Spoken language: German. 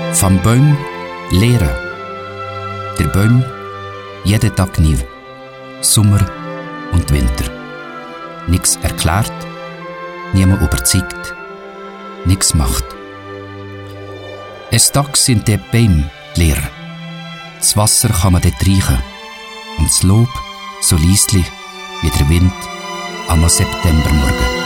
Vom Baum lehren. Der Baum jeden Tag neu. Sommer und Winter. Nichts erklärt, niemand überzeugt, nichts macht. Eines Tages sind die Bäume leer. Das Wasser kann man dort riechen und das Lob so leislich wie der Wind am Septembermorgen.